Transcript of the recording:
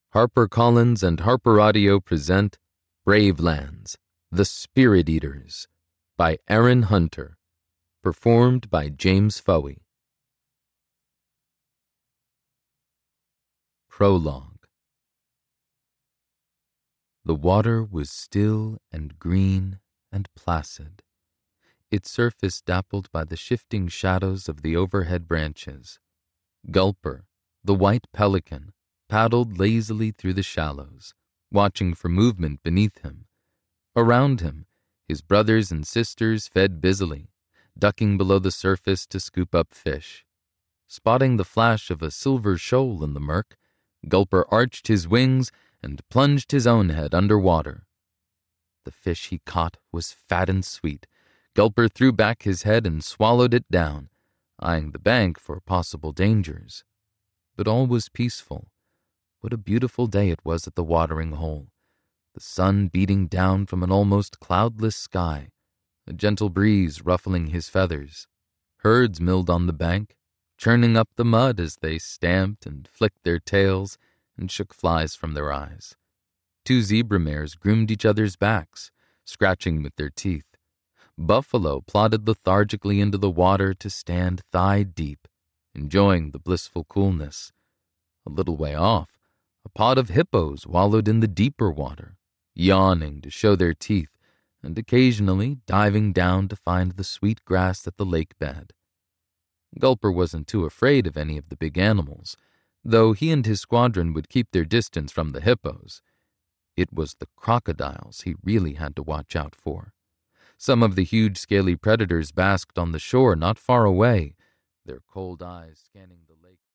HarperCollins and Harper Audio present Brave Lands, The Spirit Eaters by Aaron Hunter, performed by James Fowey. Prologue. The water was still and green and placid, its surface dappled by the shifting shadows of the overhead branches. Gulper, the white pelican, paddled lazily through the shallows, watching for movement beneath him. Around him, his brothers and sisters fed busily, ducking below the surface to scoop up fish. Spotting the flash of a silver shoal in the murk, Gulper arched his wings and plunged his own head under water. The fish he caught was fat and sweet. Gulper threw back his head and swallowed it down, eyeing the bank for possible dangers. But all was peaceful. What a beautiful day it was at the watering hole, the sun beating down from an almost cloudless sky, a gentle breeze ruffling his feathers. Herds milled on the bank, churning up the mud as they stamped and flicked their tails and shook flies from their eyes. Two zebra mares groomed each other's backs, scratching with their teeth. Buffalo plodded lethargically into the water to stand thigh-deep, enjoying the blissful coolness. A little way off, a pod of hippos wallowed in the deeper water, yawning to show their teeth and occasionally diving down to find the sweet grass at the lake bed. Gulper wasn't too afraid of any of the big animals, though he and his squadron would keep their distance from the hippos. It was the crocodiles he really had to watch out for. Some of the huge scaly predators basked on the shore not far away, their cold eyes scanning the lake.